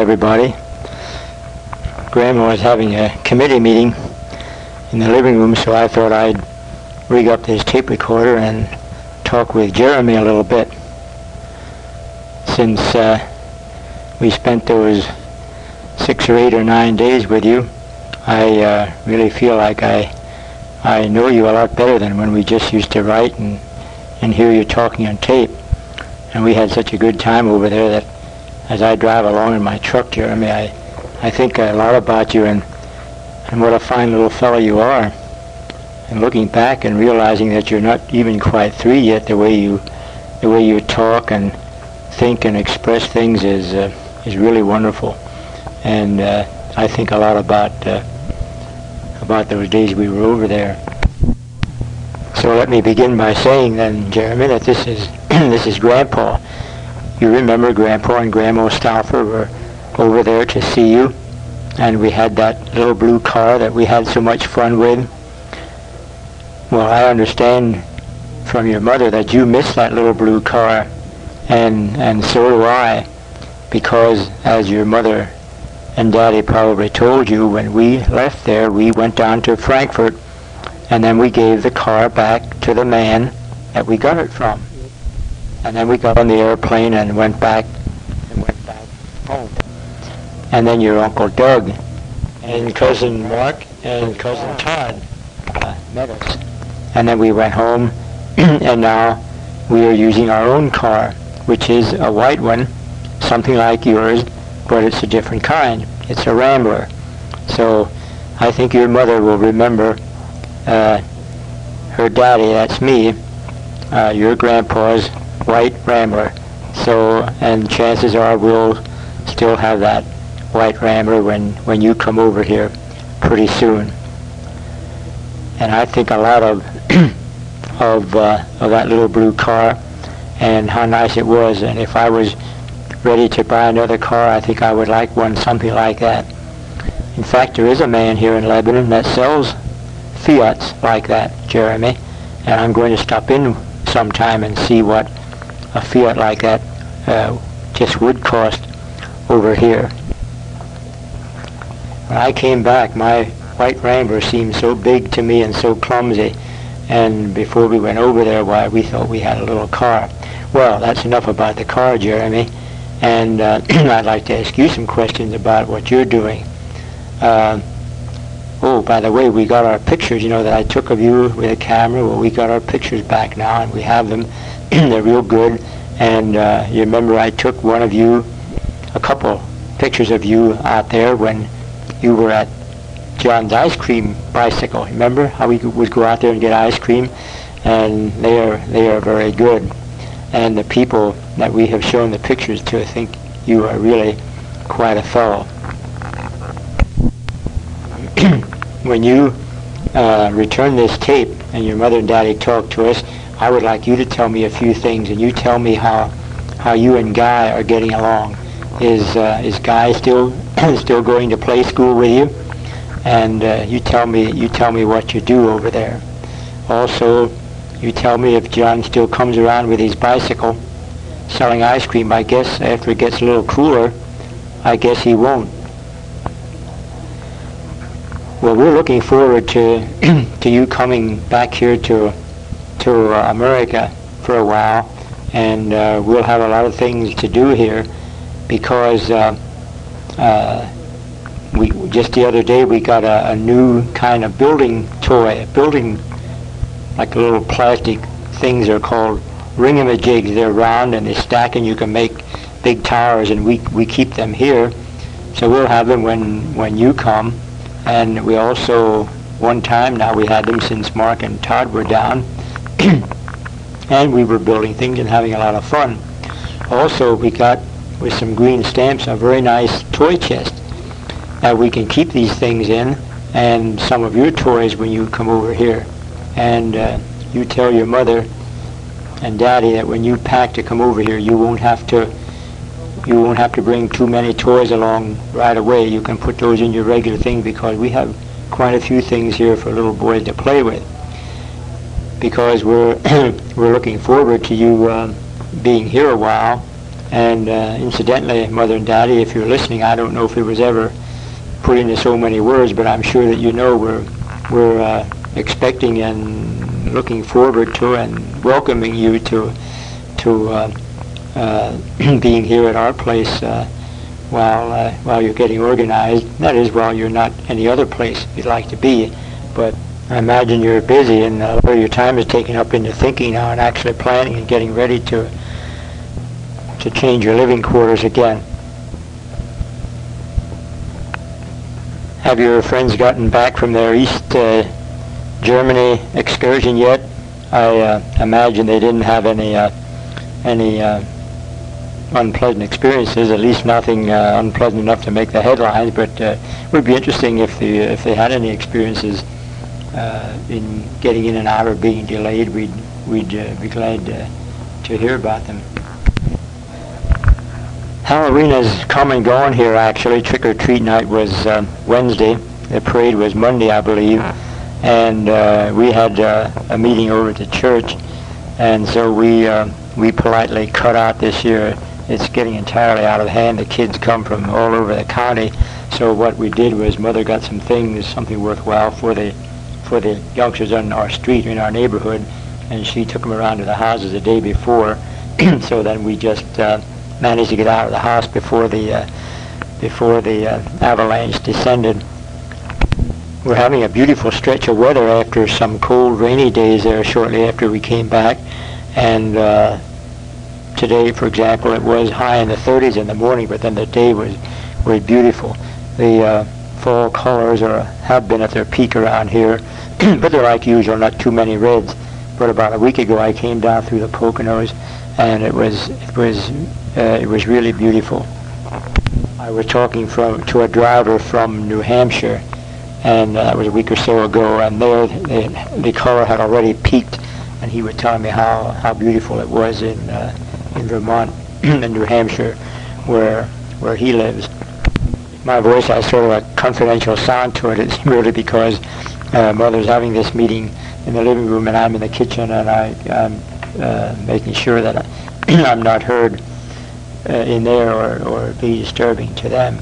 everybody. Grandma was having a committee meeting in the living room, so I thought I'd rig up this tape recorder and talk with Jeremy a little bit. Since we spent those 6 or 8 or 9 days with you, I really feel like I know you a lot better than when we just used to write and hear you talking on tape. And we had such a good time over there that as I drive along in my truck, Jeremy, I think a lot about you and what a fine little fellow you are. And looking back and realizing that you're not even quite 3 yet, the way you talk and think and express things is really wonderful. And I think a lot about those days we were over there. So let me begin by saying then, Jeremy, that this is Grandpa. You remember Grandpa and Grandma Stauffer were over there to see you, and we had that little blue car that we had so much fun with. Well, I understand from your mother that you miss that little blue car, and so do I, because as your mother and Daddy probably told you, when we left there, we went down to Frankfurt, and then we gave the car back to the man that we got it from. And then we got on the airplane and went back home. And then your Uncle Doug and Cousin Mark and Cousin Todd met us. And then we went home, and now we are using our own car, which is a white one, something like yours, but it's a different kind. It's a Rambler. So I think your mother will remember her daddy, that's me, your grandpa's white Rambler. So, and chances are we'll still have that white Rambler when you come over here pretty soon. And I think a lot of of that little blue car and how nice it was. And if I was ready to buy another car, I think I would like one something like that. In fact, there is a man here in Lebanon that sells Fiats like that, Jeremy, and I'm going to stop in sometime and see what a Fiat like that just would cost over here. When I came back, my white Rambler seemed so big to me and so clumsy, and before we went over there, why, we thought we had a little car. Well, that's enough about the car, Jeremy, and I'd like to ask you some questions about what you're doing. Oh, by the way, we got our pictures, that I took of you with a camera. Well, we got our pictures back now, and we have them. They're real good. And you remember I took one of you, a couple pictures of you out there when you were at John's ice cream bicycle. Remember how we would go out there and get ice cream? And they are very good. And the people that we have shown the pictures to think you are really quite a fellow. When you return this tape and your mother and daddy talk to us, I would like you to tell me a few things, and you tell me how you and Guy are getting along. Is Guy still going to play school with you? And you tell me what you do over there. Also, you tell me if John still comes around with his bicycle selling ice cream. I guess after it gets a little cooler, I guess he won't. Well, we're looking forward to you coming back here to America for a while, and we'll have a lot of things to do here because we just the other day we got a new kind of building toy, like little plastic things are called ringamajigs. They're round and they stack, and you can make big towers, and we keep them here. So we'll have them when you come. And we also, one time now, we had them since Mark and Todd were down, and we were building things and having a lot of fun. Also, we got, with some green stamps, a very nice toy chest that we can keep these things in, and some of your toys when you come over here. And you tell your mother and Daddy that when you pack to come over here, you won't have to bring too many toys along right away. You can put those in your regular thing, because we have quite a few things here for little boys to play with. Because we're we're looking forward to you being here a while And incidentally, Mother and Daddy, if you're listening, I don't know if it was ever put into so many words, but I'm sure that you know we're expecting and looking forward to and welcoming you to being here at our place while you're getting organized. That is, while you're not any other place you'd like to be. But I imagine you're busy, and a lot of your time is taken up into thinking now and actually planning and getting ready to change your living quarters again. Have your friends gotten back from their East Germany excursion yet? I imagine they didn't have any unpleasant experiences, at least nothing unpleasant enough to make the headlines, but it would be interesting if they had any experiences in getting in and out or being delayed. We'd be glad to hear about them. Halloween has come and gone here, actually. Trick-or-treat night was Wednesday. The parade was Monday, I believe. And we had a meeting over at the church, and so we politely cut out this year. It's getting entirely out of hand. The kids come from all over the county. So what we did was Mother got some things, something worthwhile for the youngsters on our street, in our neighborhood, and she took them around to the houses the day before. So then we just managed to get out of the house before the avalanche descended. We're having a beautiful stretch of weather after some cold, rainy days there shortly after we came back. And today, for example, it was high in the 30s in the morning, but then the day was beautiful. The fall colors have been at their peak around here, but they're like usual, not too many reds. But about a week ago, I came down through the Poconos, and it was really beautiful. I was talking to a driver from New Hampshire, and that was a week or so ago, and there the color had already peaked, and he was telling me how beautiful it was in Vermont and New Hampshire, where he lives. My voice has sort of a confidential sound to it. It's really because Mother's having this meeting in the living room, and I'm in the kitchen, and I'm making sure that I'm not heard in there or be disturbing to them.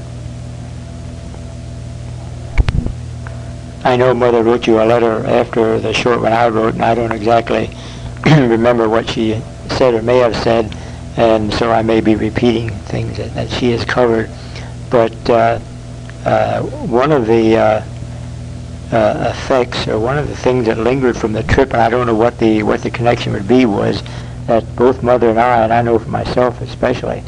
I know Mother wrote you a letter after the short one I wrote, and I don't exactly remember what she said or may have said, and so I may be repeating things that she has covered. But one of the effects, or one of the things that lingered from the trip, and I don't know what the connection would be, was that both Mother and I know for myself especially,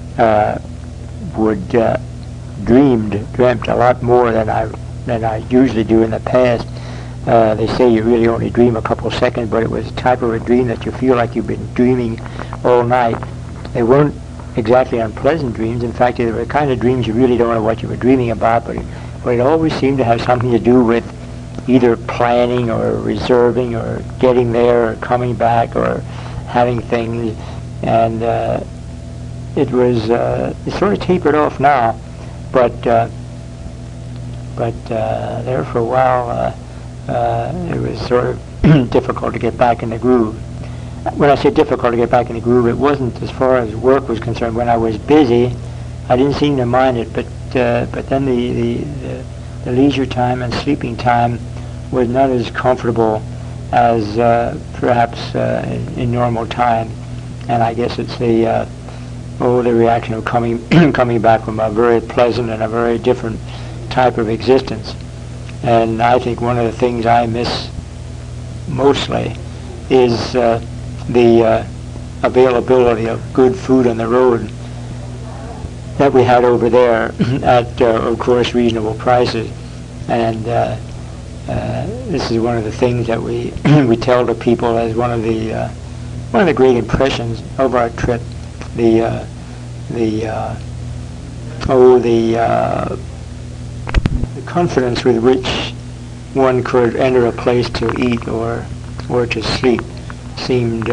dreamt a lot more than I usually do in the past. They say you really only dream a couple seconds, but it was the type of a dream that you feel like you've been dreaming all night. They weren't exactly unpleasant dreams. In fact, they were the kind of dreams you really don't know what you were dreaming about, but it always seemed to have something to do with either planning or reserving or getting there or coming back or having things. And it sort of tapered off now, but there for a while it was sort of difficult to get back in the groove. When I say difficult to get back in the groove, it wasn't as far as work was concerned. When I was busy, I didn't seem to mind it, but then the leisure time and sleeping time was not as comfortable as perhaps in normal time. And I guess it's the reaction of coming back from a very pleasant and a very different type of existence. And I think one of the things I miss mostly is the availability of good food on the road that we had over there at, of course, reasonable prices. And this is one of the things that we we tell to people as one of the great impressions of our trip. The confidence with which one could enter a place to eat or to sleep seemed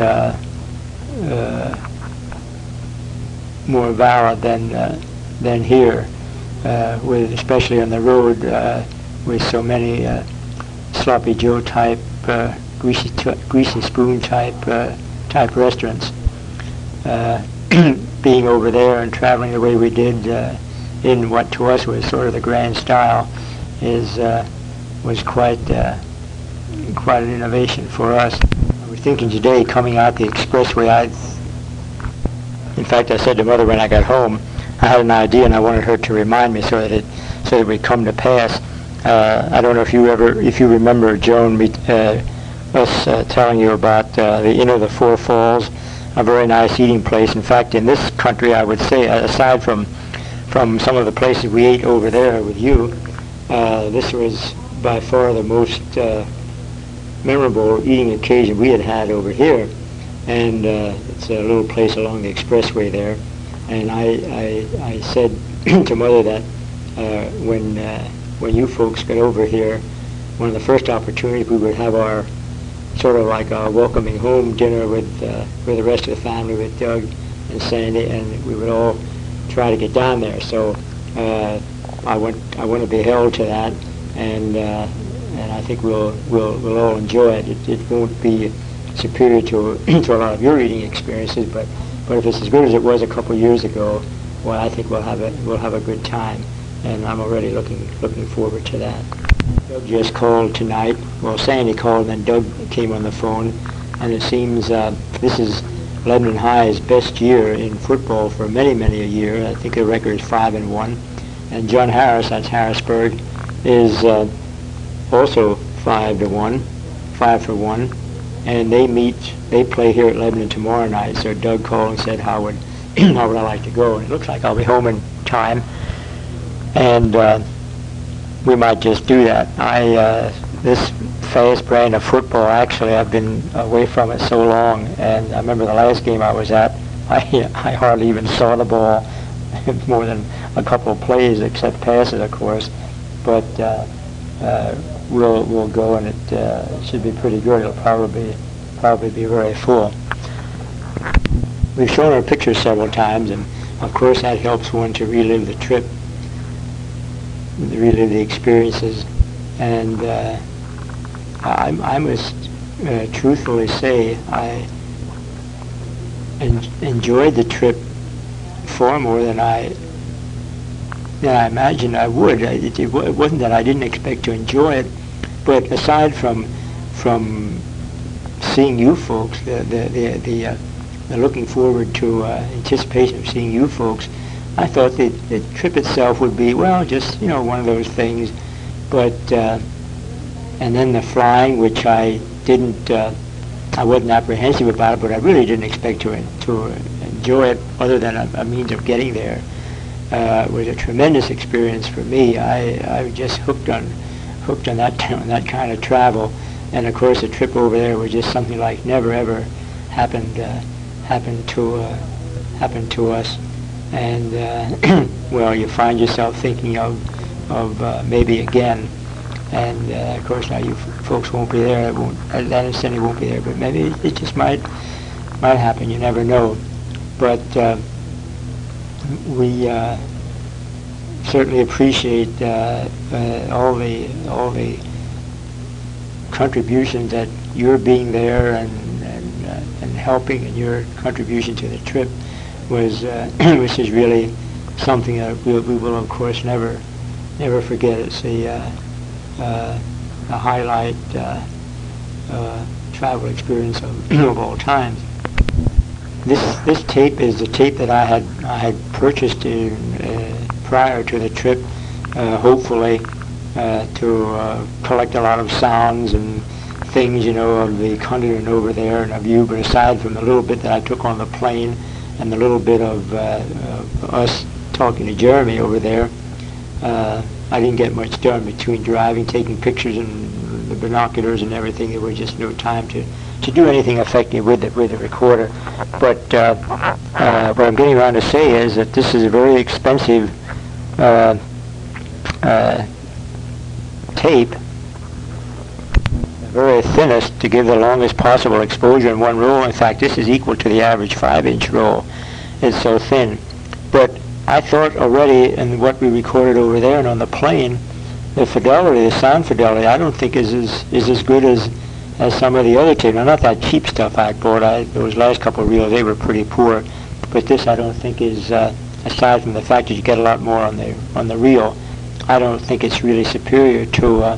more valid than here, with especially on the road with so many sloppy Joe type, greasy spoon type restaurants. being over there and traveling the way we did in what to us was sort of the grand style was quite an innovation for us. I was thinking today, coming out the expressway, in fact, I said to Mother when I got home, I had an idea and I wanted her to remind me so that it would come to pass. I don't know if you remember, Joan, us telling you about the Inn of the Four Falls, a very nice eating place. In fact, in this country, I would say, aside from some of the places we ate over there with you, this was by far the most memorable eating occasion we had over here. And it's a little place along the expressway there. And I said to Mother that when you folks get over here, one of the first opportunities we would have our sort of like a welcoming home dinner with the rest of the family, with Doug and Sandy, and we would all try to get down there. So I want to be held to that, and I think we'll all enjoy it. It won't be superior to a lot of your eating experiences, but if it's as good as it was a couple of years ago, well, I think we'll have a good time, and I'm already looking forward to that. Doug just called tonight. Well, Sandy called, and then Doug came on the phone, and it seems this is Lebanon High's best year in football for many a year. I think the record is 5-1, and John Harris, that's Harrisburg, is also 5-1, 5 for 1, and they play here at Lebanon tomorrow night. So Doug called and said, how would I like to go? And it looks like I'll be home in time, and we might just do that. This fast brand of football, actually, I've been away from it so long, and I remember the last game I was at, I hardly even saw the ball more than a couple of plays, except passes, of course. But we'll go, and it should be pretty good. It'll probably be very full. We've shown our pictures several times, and of course that helps one to relive the trip, relive the experiences, and I must truthfully say I enjoyed the trip far more than I imagined I would. It wasn't that I didn't expect to enjoy it, but aside from seeing you folks, the looking forward to anticipation of seeing you folks, I thought the trip itself would be, well, just one of those things, but and then the flying, which I wasn't apprehensive about it, but I really didn't expect to enjoy it, other than a means of getting there. Was a tremendous experience for me. I was just hooked on that kind of travel, and of course the trip over there was just something like never ever happened to us. And well, you find yourself thinking of maybe again, and of course now you folks won't be there. Atlanta and Cindy won't be there, but maybe it just might happen. You never know. But we certainly appreciate all the contributions that your being there and helping, and your contribution to the trip was which is really something that we will of course never forget. It's a highlight travel experience of all times. This tape is the tape that I had purchased prior to the trip, hopefully to collect a lot of sounds and things, of the continent over there and of you. But aside from the little bit that I took on the plane and the little bit of us talking to Jeremy over there, I didn't get much done between driving, taking pictures, and the binoculars and everything. There was just no time to do anything effective with the recorder. But what I'm getting around to say is that this is a very expensive tape, the very thinnest, to give the longest possible exposure in one roll. In fact, this is equal to the average 5-inch roll. It's so thin. But I thought already in what we recorded over there and on the plane, the fidelity, the sound fidelity, I don't think is as good as some of the other tapes. Now, not that cheap stuff I bought. Those last couple of reels, they were pretty poor. But this I don't think is, aside from the fact that you get a lot more on the reel, I don't think it's really superior to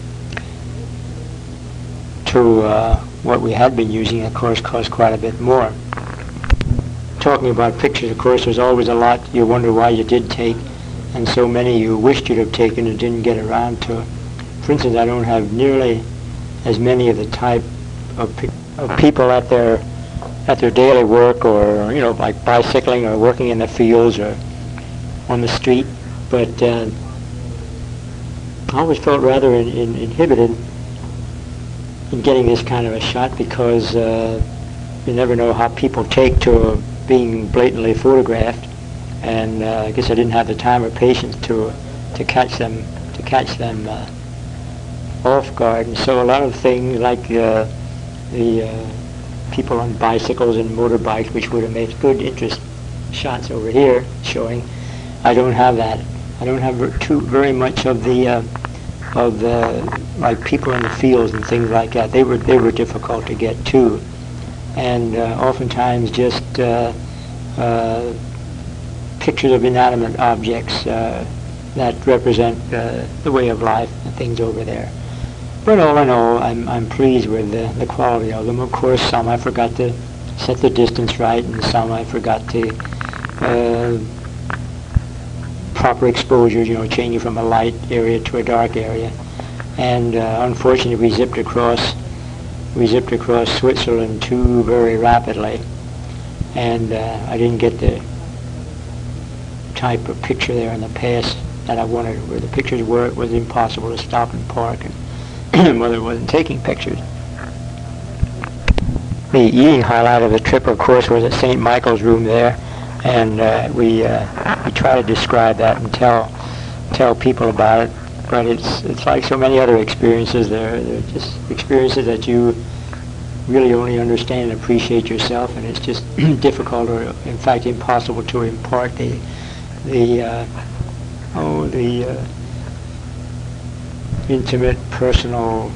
what we had been using. Of course, cost quite a bit more. Talking about pictures, of course, there's always a lot you wonder why you did take, and so many you wished you'd have taken and didn't get around to. For instance, I don't have nearly as many of the type of people at their daily work, or like bicycling or working in the fields or on the street. But I always felt rather inhibited in getting this kind of a shot, because you never know how people take to being blatantly photographed, and I guess I didn't have the time or patience to catch them off guard. And so a lot of things like the people on bicycles and motorbikes, which would have made good interest shots over here showing, I don't have that. I don't have very much of the like people in the fields and things like that. They were difficult to get too, and oftentimes just pictures of inanimate objects that represent the way of life and things over there. But all in all, I'm pleased with the quality of them. Of course, some I forgot to set the distance right, and some I forgot to proper exposure, changing from a light area to a dark area. And unfortunately, we zipped across Switzerland too very rapidly, and I didn't get the type of picture there in the past that I wanted, where the pictures were. It was impossible to stop and park, and mother wasn't taking pictures. The eating highlight of the trip, of course, was at St. Michael's Room there, and we try to describe that and tell people about it. But it's like so many other experiences. They're just experiences that you really only understand and appreciate yourself, and it's just difficult, or in fact impossible, to impart the intimate, personal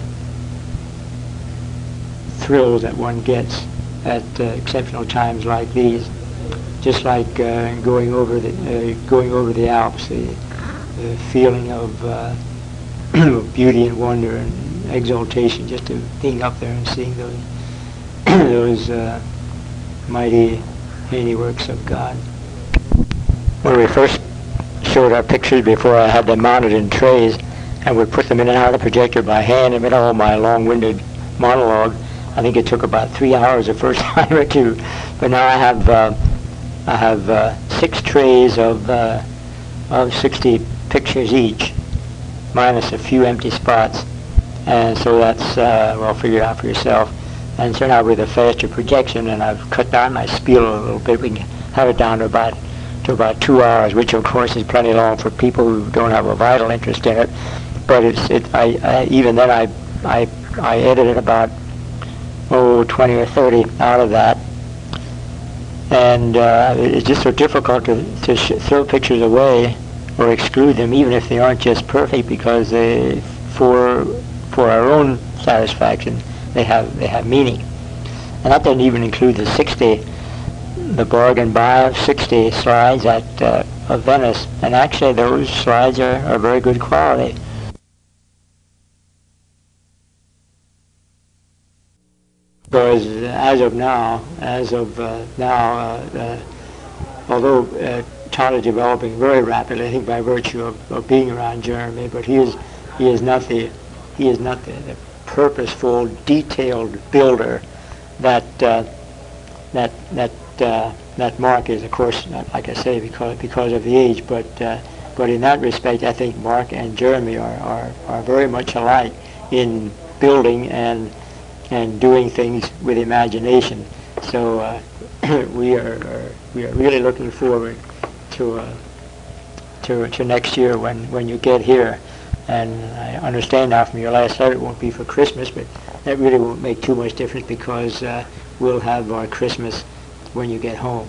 thrills that one gets at exceptional times like these. Just like going over the Alps, the feeling of beauty and wonder and exaltation, just to being up there and seeing those mighty handiworks of God. When we first showed our pictures, before I had them mounted in trays, and would put them in and out of the projector by hand, and all my long-winded monologue, I think it took about 3 hours the first time or two. But now I have 6 trays of 60 pictures each, minus a few empty spots, and so that's well, figure it out for yourself. And so now with a faster projection, and I've cut down my spiel a little bit, we can have it down to about 2 hours, which of course is plenty long for people who don't have a vital interest in it. But even then I edited about 20 or 30 out of that. And it's just so difficult to throw pictures away or exclude them, even if they aren't just perfect, because for our own satisfaction they have meaning. And that doesn't even include the bargain buy of 60 slides of Venice. And actually those slides are very good quality. Because as of now, although Todd is developing very rapidly, I think by virtue of being around Jeremy, but he is not the purposeful, detailed builder that Mark is. Of course, not, like I say, because of the age, but in that respect, I think Mark and Jeremy are very much alike in building and doing things with imagination. So we are really looking forward to next year when you get here. And I understand now from your last letter it won't be for Christmas, but that really won't make too much difference, because we'll have our Christmas when you get home.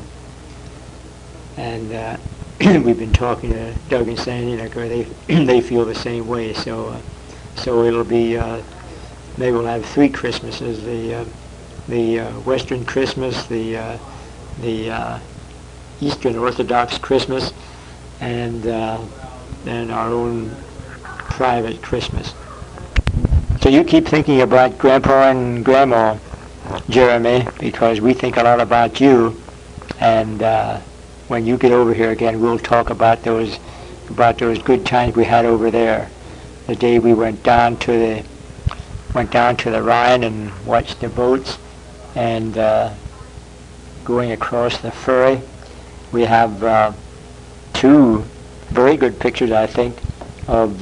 And we've been talking to Doug and Sandy, they feel the same way. So it'll be maybe we'll have 3 Christmases: the Western Christmas, the Eastern Orthodox Christmas and our own private Christmas. So you keep thinking about Grandpa and Grandma, Jeremy, because we think a lot about you, and when you get over here again, we'll talk about those good times we had over there. The day we went down to the Rhine and watched the boats, and going across the ferry. We have two very good pictures, I think, of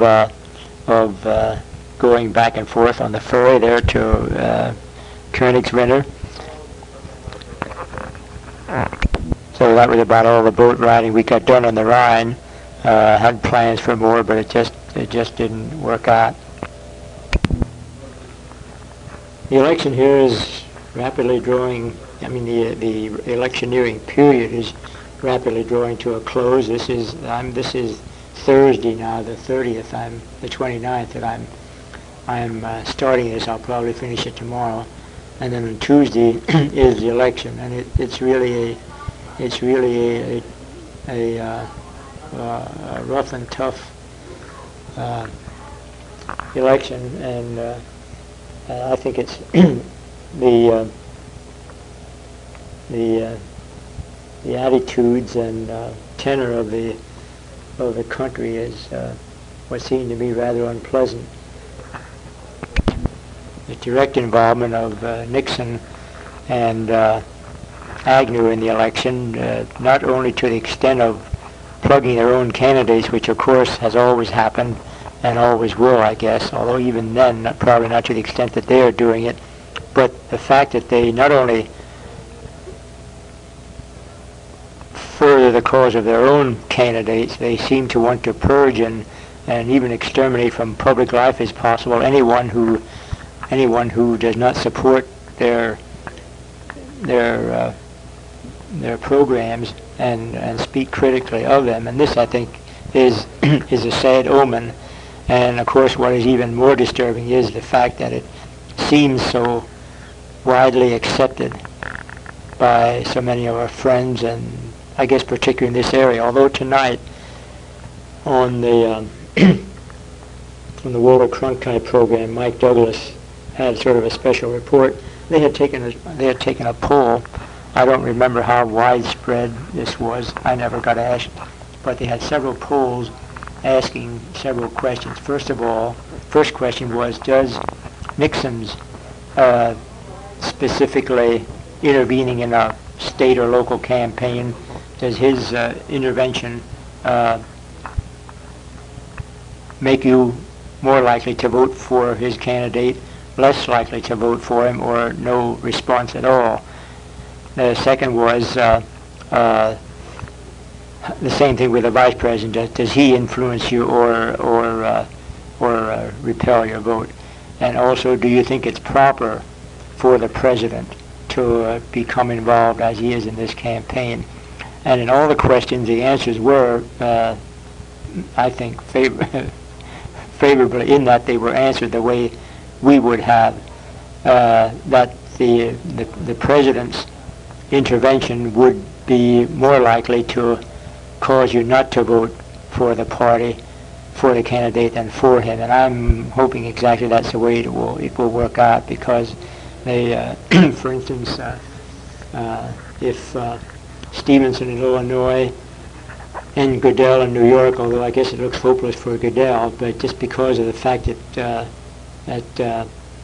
going back and forth on the ferry there to Königswinter. So that was about all the boat riding we got done on the Rhine. Had plans for more, but it just didn't work out. The election here is rapidly drawing. I mean, the electioneering period is rapidly drawing to a close. This is Thursday now, the 30th. The 29th that I'm starting this. I'll probably finish it tomorrow, and then on Tuesday is the election, and it's really a rough and tough election, and I think it's the attitudes and tenor of the country is what seemed to me rather unpleasant. The direct involvement of Nixon and Agnew in the election, not only to the extent of plugging their own candidates, which of course has always happened and always will, I guess, although even then probably not to the extent that they are doing it, but the fact that they not only further the cause of their own candidates, they seem to want to purge and even exterminate from public life as possible anyone who does not support their programs and speak critically of them. And this, I think, is a sad omen. And of course, what is even more disturbing is the fact that it seems so widely accepted by so many of our friends, and I guess particularly in this area. Although tonight on the on the Walter Cronkite program, Mike Douglas had sort of a special report. They had taken a poll. I don't remember how widespread this was. I never got asked, but they had several polls asking several questions. First of all, first question was, does Nixon's specifically intervening in a state or local campaign, does his intervention make you more likely to vote for his candidate, less likely to vote for him, or no response at all? The second was the same thing with the vice president. Does he influence you or repel your vote? And also, do you think it's proper for the president to become involved as he is in this campaign? And in all the questions, the answers were, I think, favorably, in that they were answered the way we would have, that the president's intervention would be more likely to cause you not to vote for the party, for the candidate, than for him. And I'm hoping exactly that's the way it will work out, because they, for instance, if Stevenson in Illinois and Goodell in New York, although I guess it looks hopeless for Goodell, but just because of the fact that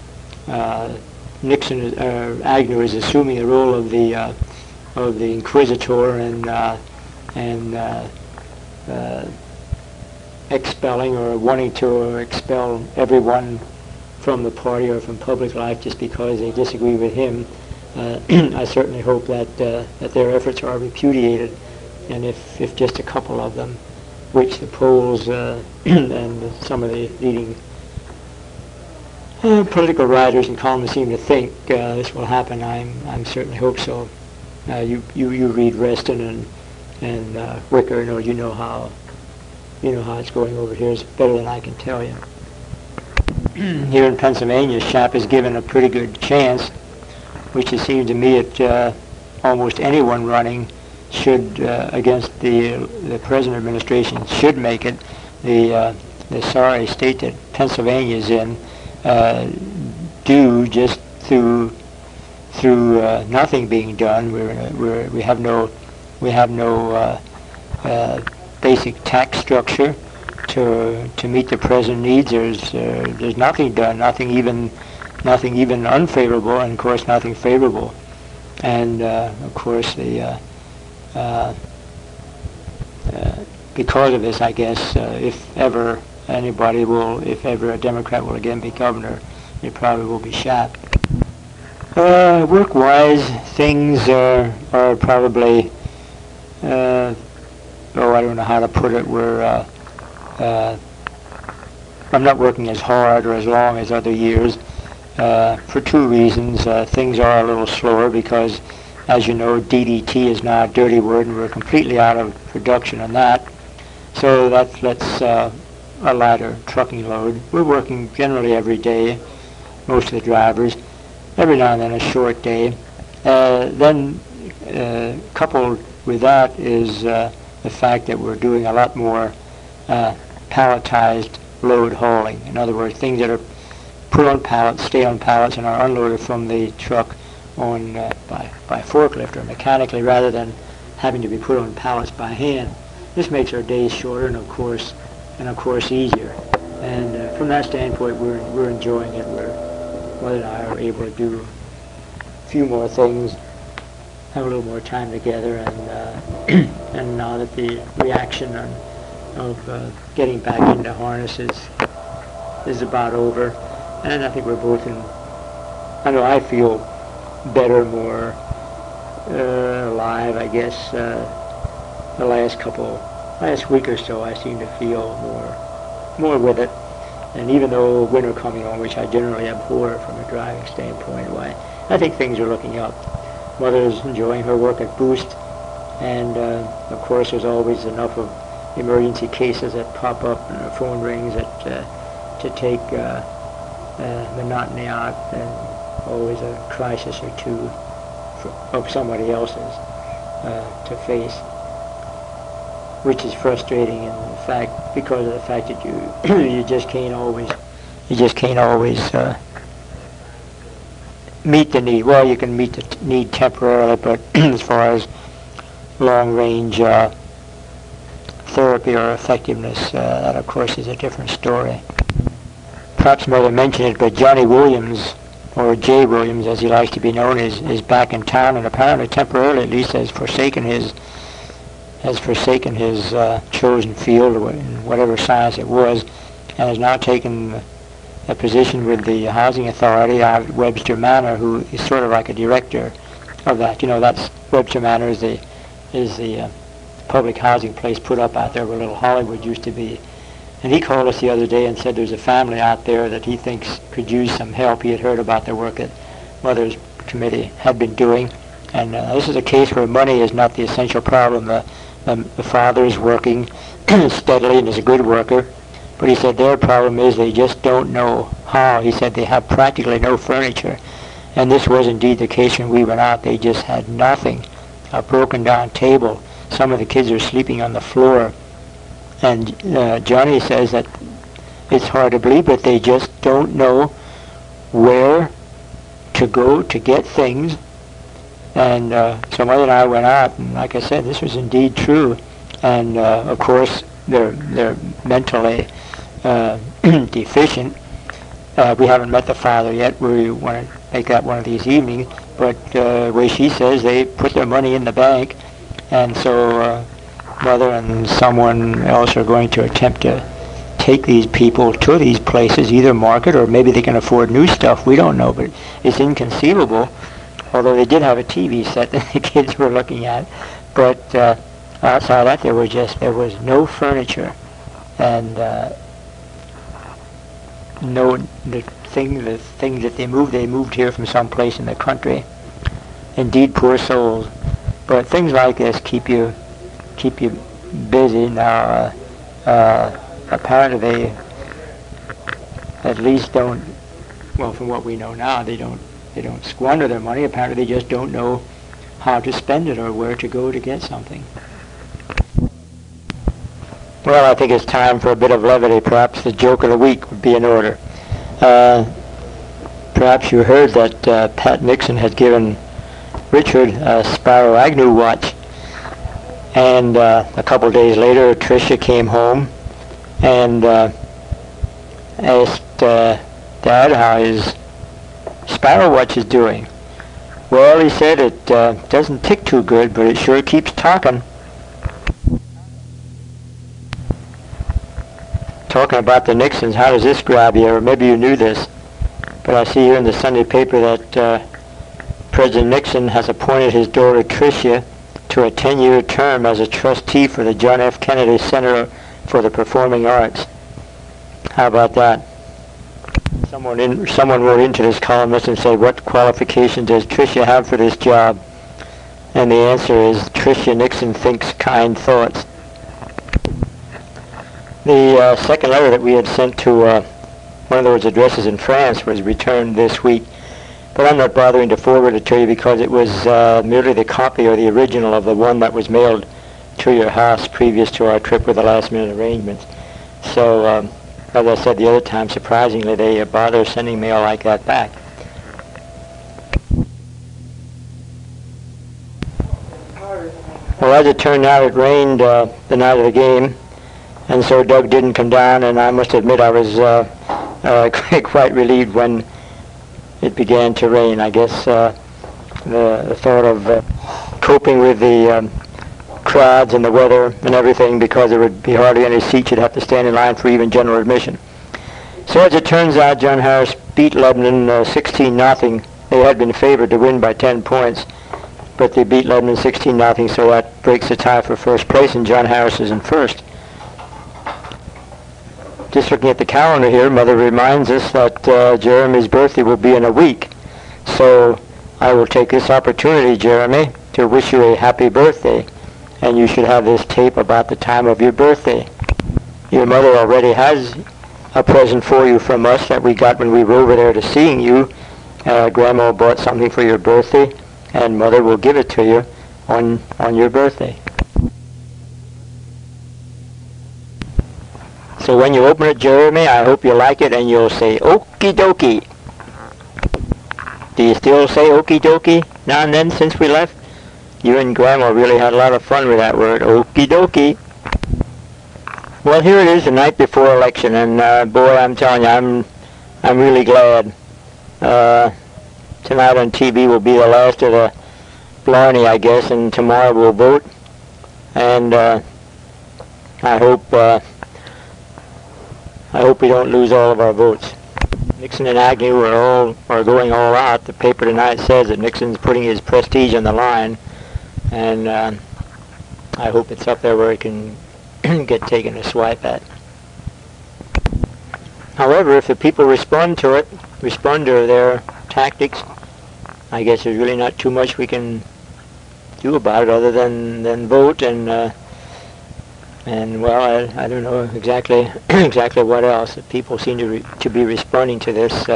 Nixon Agnew is assuming the role of the inquisitor and expelling or wanting to expel everyone from the party or from public life just because they disagree with him. I certainly hope that their efforts are repudiated, and if just a couple of them, which the polls and some of the leading political writers and columnists seem to think this will happen, I'm certainly hope so. You read Reston and Wicker, you know how it's going over here. It's better than I can tell you. Here in Pennsylvania, Schaap is given a pretty good chance, which it seems to me that almost anyone running should against the present administration should make it. The sorry state that Pennsylvania is in, due just through nothing being done. We have no basic tax structure to meet the present needs. There's nothing done, nothing even unfavorable, and of course nothing favorable. And of course because of this, I guess if ever a Democrat will again be governor, it probably will be Schaap. Work-wise, things are probably, I don't know how to put it. I'm not working as hard or as long as other years for two reasons. Things are a little slower because, as you know, DDT is now a dirty word, and we're completely out of production on that. So that lets a lighter trucking load. We're working generally every day, most of the drivers. Every now and then a short day. Then coupled with that is the fact that we're doing a lot more palletized load hauling. In other words, things that are put on pallets, stay on pallets, and are unloaded from the truck on by forklift or mechanically, rather than having to be put on pallets by hand. This makes our days shorter and of course easier. And from that standpoint, we're enjoying it. Mother and I are able to do a few more things, have a little more time together, and and now that the reaction of getting back into harnesses is about over, and I think we're both I know I feel better, more alive, I guess. The last week or so, I seem to feel more with it. And even though winter coming on, which I generally abhor from a driving standpoint, I think things are looking up. Mother's enjoying her work at Boost, and of course there's always enough of emergency cases that pop up and the phone rings to take monotony out, and always a crisis or two of somebody else's to face, which is frustrating because of the fact that you just can't always meet the need. Well, you can meet the need temporarily, but as far as long-range therapy or effectiveness, that of course is a different story. Perhaps Mother mentioned it, but Johnny Williams, or Jay Williams as he likes to be known, is back in town, and apparently temporarily at least has forsaken his chosen field, whatever science it was, and has now taken a position with the housing authority out at Webster Manor, who is sort of like a director of that. You know, that's Webster Manor is the public housing place put up out there where Little Hollywood used to be. And he called us the other day and said there's a family out there that he thinks could use some help. He had heard about the work that Mother's committee had been doing, and this is a case where money is not the essential problem. The father is working steadily and is a good worker, but he said their problem is they just don't know how. He said they have practically no furniture, and this was indeed the case when we went out. They just had nothing, a broken down table. Some of the kids are sleeping on the floor, and Johnny says that it's hard to believe, but they just don't know where to go to get things. And so Mother and I went out, and like I said, this was indeed true. And of course, they're mentally deficient. We haven't met the father yet. We want to make that one of these evenings. But the way she says, they put their money in the bank, and so Mother and someone else are going to attempt to take these people to these places, either market or maybe they can afford new stuff. We don't know, but it's inconceivable. Although they did have a TV set that the kids were looking at, but outside that there was no furniture, and the things that they moved here from someplace in the country. Indeed, poor souls. But things like this keep you busy. Now, apparently they at least don't. Well, from what we know now, they don't squander their money. Apparently they just don't know how to spend it or where to go to get something. Well, I think it's time for a bit of levity. Perhaps the joke of the week would be in order. Perhaps you heard that Pat Nixon had given Richard a Spiro Agnew watch. And a couple of days later, Tricia came home and asked Dad how his Spiro watch is doing. Well, he said it doesn't tick too good, but it sure keeps talking. Talking about the Nixons, how does this grab you? Or maybe you knew this, but I see here in the Sunday paper that President Nixon has appointed his daughter Tricia to a 10-year term as a trustee for the John F. Kennedy Center for the Performing Arts. How about that? Someone wrote into this columnist and said, what qualifications does Tricia have for this job? And the answer is, Tricia Nixon thinks kind thoughts. The second letter that we had sent to one of those addresses in France was returned this week. But I'm not bothering to forward it to you because it was merely the copy or the original of the one that was mailed to your house previous to our trip with the last-minute arrangements. So, as I said the other time, surprisingly, they bother sending mail like that back. Well, as it turned out, it rained the night of the game, and so Doug didn't come down, and I must admit I was quite relieved when it began to rain. I guess the thought of coping with the crowds and the weather and everything, because there would be hardly any seats, you'd have to stand in line for even general admission. So as it turns out, John Harris beat Lebanon 16-0. They had been favored to win by 10 points, but they beat Lebanon 16-0, so that breaks the tie for first place, and John Harris is in first. Just looking at the calendar here, Mother reminds us that Jeremy's birthday will be in a week. So I will take this opportunity, Jeremy, to wish you a happy birthday. And you should have this tape about the time of your birthday. Your mother already has a present for you from us that we got when we were over there to seeing you. Grandma bought something for your birthday, and Mother will give it to you on your birthday. So when you open it, Jeremy, I hope you like it, and you'll say, okie dokie. Do you still say okie dokie now and then since we left? You and Grandma really had a lot of fun with that word, okie dokie. Well, here it is, the night before election, and boy, I'm telling you, I'm really glad. Tonight on TV will be the last of the Blarney, I guess, and tomorrow we'll vote. And I hope we don't lose all of our votes. Nixon and Agnew are going all out. The paper tonight says that Nixon's putting his prestige on the line, and I hope it's up there where it can get taken a swipe at. However, if the people respond to their tactics, I guess there's really not too much we can do about it other than vote and well, I don't know exactly what else. People seem to be responding to this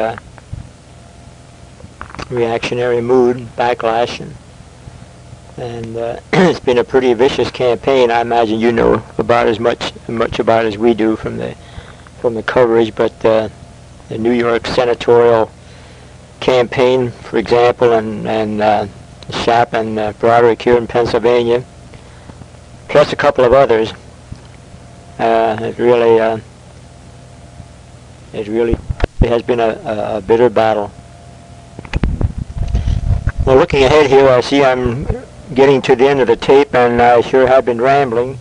reactionary mood, backlash, and it's been a pretty vicious campaign. I imagine you know about as much about it as we do from the coverage. But the New York senatorial campaign, for example, and Shap and Broderick here in Pennsylvania, plus a couple of others. It really has been a bitter battle. Well, looking ahead here, I see I'm getting to the end of the tape, and I sure have been rambling.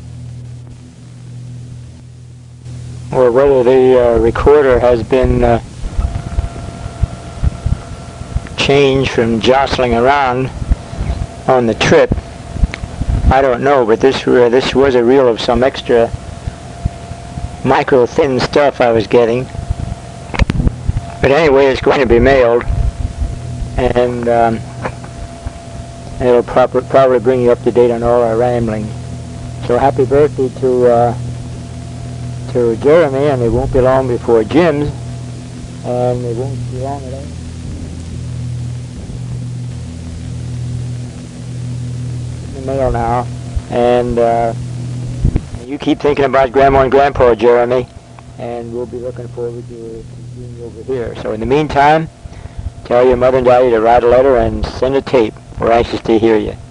Or whether the recorder has been changed from jostling around on the trip, I don't know, but this was a reel of some extra micro-thin stuff I was getting. But anyway, it's going to be mailed, and it'll probably bring you up to date on all our rambling. So happy birthday to Jeremy, and it won't be long before Jim's, and it won't be long at all. mail now, and you keep thinking about Grandma and Grandpa, Jeremy, and we'll be looking forward to seeing you over here. So in the meantime, tell your mother and daddy to write a letter and send a tape. We're anxious to hear you.